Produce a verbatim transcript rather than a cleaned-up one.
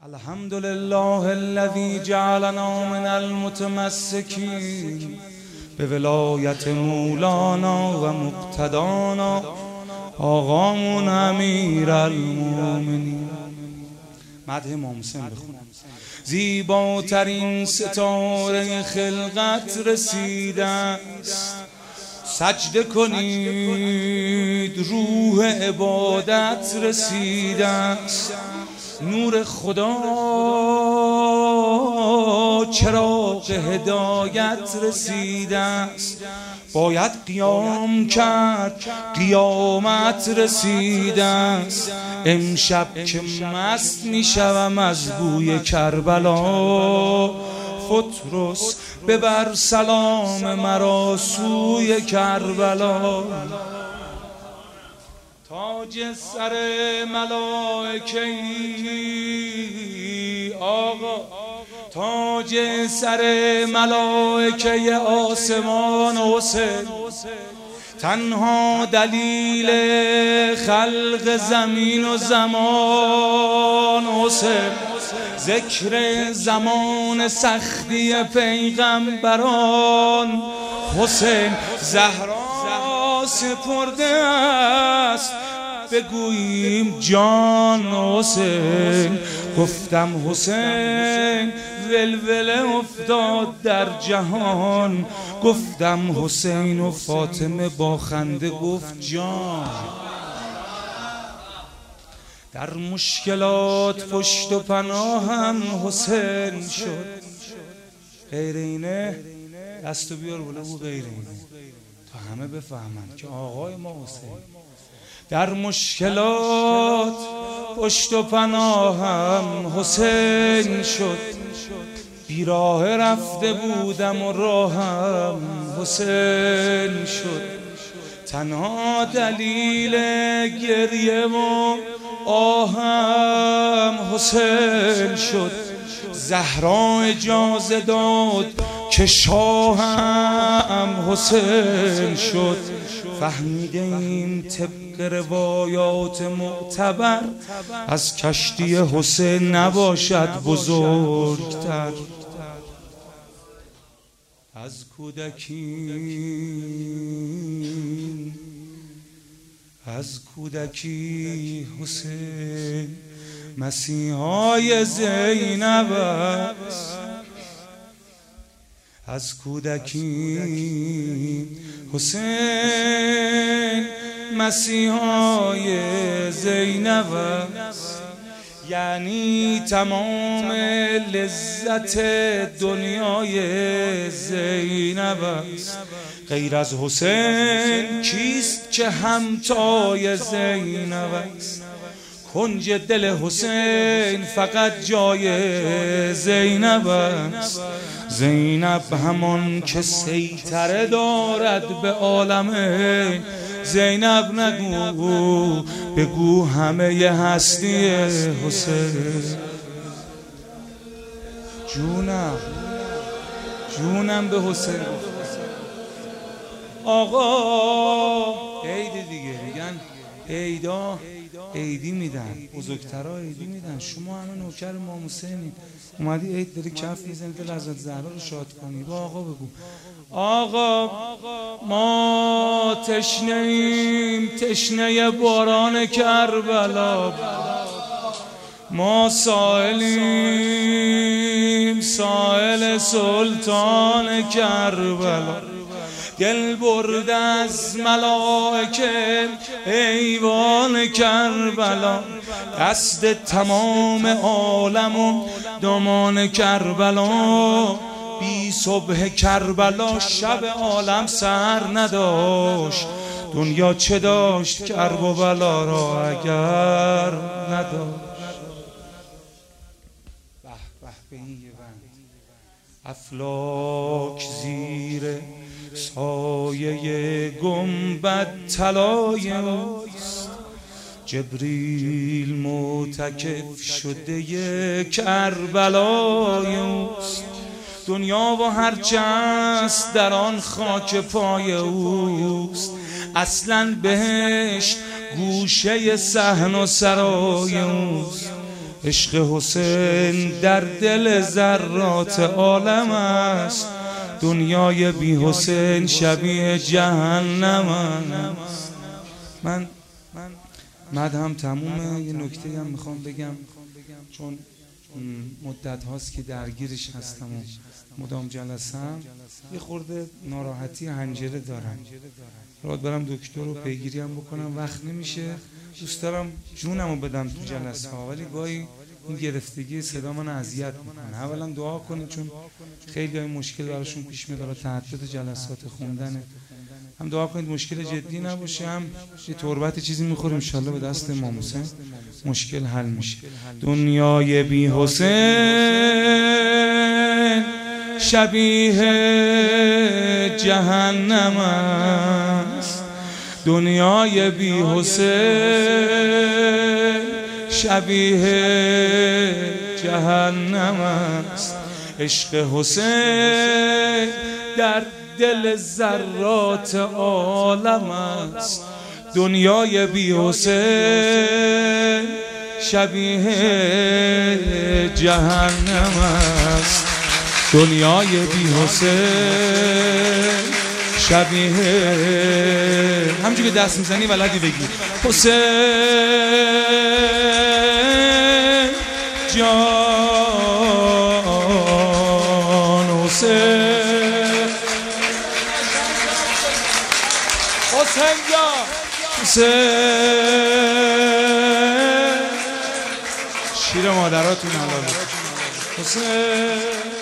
الحمد لله الذي جعلنا من المتمسكين به ولایت مولانا و مقتدانا آقامون امیر المومنین. مدح امام حسین بخونم. زیباترین ستاره خلقت رسیده است، سجده کنید روح عبادت رسیده است. نور خدا چراغ هدایت رسیده است، باید قیام کرد قیامت رسیده است. امشب که مست میشوم از بوی کربلا، فترس ببر سلام مرا سوی کربلا. تاج سر ملائکه آقا، تاج سر ملائکه آسمان حسین، تنها دلیل خلق زمین و زمان حسین. ذکر زمان سختی پیغمبران حسین. زهرا سپرده است بگوییم جان حسین. گفتم حسین ولوله افتاد در جهان، گفتم حسین و فاطمه با خنده گفت جان. در مشکلات پشت و پناهم حسین شد. غیر اینه دستو بیار بالا بگو غیر اینه تا همه بفهمن که آقای ما حسین. در مشکلات پشت و پناهم حسین شد. بیراه رفته بودم و راهم حسین شد. تنها دلیل گریه و آهم حسین شد. زهرا اجازه داد که شاهم حسین شد. فهمیدیم طبق روایات معتبر از کشتی حسین نباشد بزرگتر. از کودکی از کودکی حسین مسیحای زینب است. از کودکی حسین مسیحای زینب است. یعنی تمام لذت دنیای زینب است. غیر از حسین کیست که همتای زینب است؟ کنج دل حسین فقط جای زینب است. زینب همان که سیطره دارد به عالمه. زینب نگو بگو همه ی هستی حسین. جونم جونم به حسین. آقا عید دیگه میگن عیدا عیدی میدن، بزرگترها عیدی میدن. شما همه نوکر امام حسینی، اومدی عید داری کف میزنی دل حضرت زهرا رو شاد کنی. با آقا بگو آقا ما تشنه ایم، تشنه باران کربلا. ما سائلیم سائل سلطان کربلا. دل برد از ملائکه ایوان کربلا. قصد تمام عالم و دامان کربلا. بی صبح کربلا شب عالم سر نداشت. دنیا چه داشت کرب و بلا را اگر نداشت. به به به این یه بند. افلاک زیر سایه گنبد طلای اوست. جبریل معتکف شده کربلای اوست. دنیا و هرچه است در آن خاک پای اوست. اصلا بهشت گوشه صحن و سرای اوست. عشق حسین در دل ذرات عالم است، دنیای بی حسین شبیه جهنم است. من مدحم تمومه. یه نکته هم میخوام بگم، چون مدت هاست که درگیرش هستم و مدام جلسم، یه خورده ناراحتی حنجره دارم. راحت برم دکتر رو پیگیری هم بکنم، وقت نمیشه. دوست دارم جونم رو بدم تو جلسه ها، ولی گاهی این گرفتگی صدا من اذیت میکنه. اولا دعا کنید، چون خیلی های مشکل براشون پیش میاد، تعدد جلسات خوندنه. هم دعا کنید مشکل جدی نباشه، هم یه تربت چیزی میخوریم انشالله به دست امام حسین مشکل حل میشه. دنیای بی حسین شبیه جهنم است، دنیای بی حسین شبیه جهنم است. عشق حسین در دل ذرات عالم است، دنیای بی حسین شبیه جهنم است، دنیای بی حسین شبیه. همونجوری که دست میزنی ولدی بگی حسین جان، حسین حسین جان، حسین شیر مادراتون حلاله حسین.